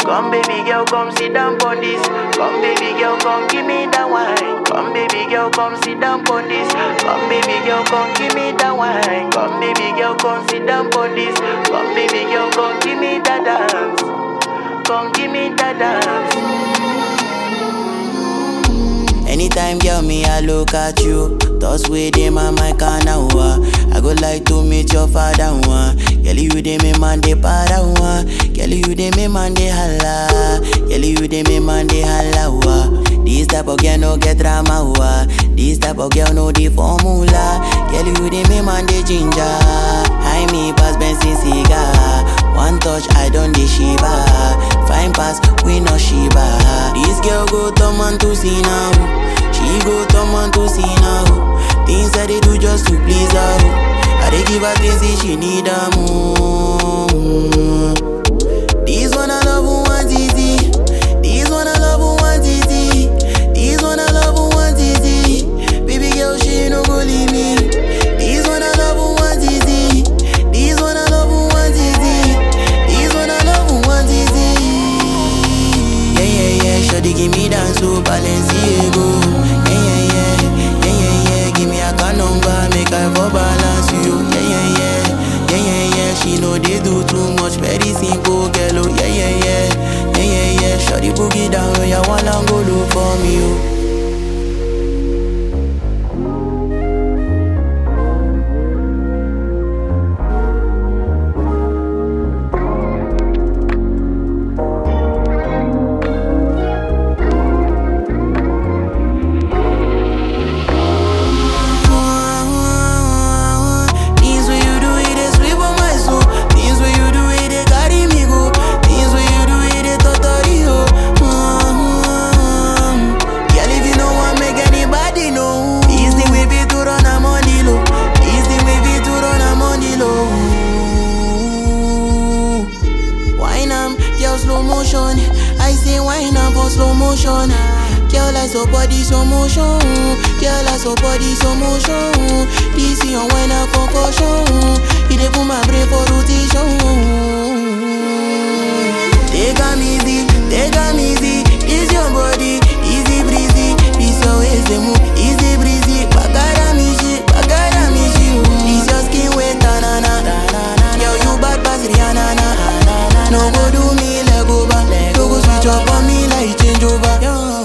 Come baby girl, come sit down on this. Come baby girl, come give me that wine. Come baby girl, come sit down on this. Come baby girl, come give me that wine. Come baby girl, come sit down on this. Come baby girl, come give me that dance. Come give me that dance. Anytime, girl, me, I look at you. Thoughts with them and my canna. I go like to meet your father. Girl, you dey me man de para. Girl, you dey me man de holla. Girl, you dey me man de holla. This type of girl no get drama. This type of girl no the formula. Girl, you dey me man de ginger. High me pass Benson cigar. One touch, I don't de shiba. Fine pass, we no shiba. This girl go turn man to see now. She go turn man to see now. Things that they do just to please her. I dey give her things if she need her more. This one I love who wants easy. This one I love who wants easy. This one I love who wants easy. Baby girl, she no go leave me. This one I love who wants easy. This one I love who wants easy. This one I love who wants easy. Yeah, yeah, yeah, shawty give me dance to Balenciaga. Yeah, yeah, yeah, yeah, yeah, yeah. Give me a car number, make I for balance you. Yeah, yeah, yeah, yeah, yeah, yeah. She know they do too much, very simple girl. Oh, yeah, yeah, yeah, yeah, yeah, yeah. Shawty boogie down, oh, yeah, wanna go look for me, oh. Slow motion, I say wine up for slow motion. Girl, I so body slow motion. Girl, I so body slow motion. This is your wine up concussion. You dey put my brain for rotation. Take a easy, take a easy. This your body, easy breezy. This your waist they move, easy breezy. Bagara mishi, bagara mishi. This your skin wet tanana. Girl, you bad pass Rihanna. No go do me leg over. No go switch up on me like change over.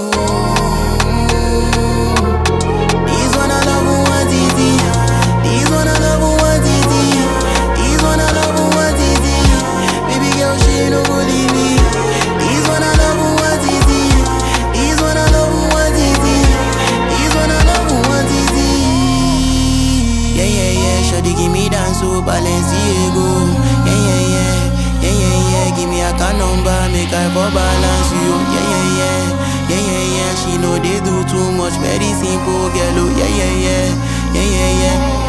This one I love who wants easy. This one I love who wants easy. This one I love who wants easy. Baby girl, she no go leave me. This one I love who wants easy. This one I love who wants easy. This one I love who wants easy. Yeah, yeah, yeah. Shawty give me dance to Balenciaga. Yeah, yeah, yeah. Yeah, yeah, yeah, give me a car number, make I for balance you. Yeah, yeah, yeah, yeah, yeah, yeah. She know they do too much, very simple girl. Oh, yeah, yeah, yeah, yeah, yeah, yeah.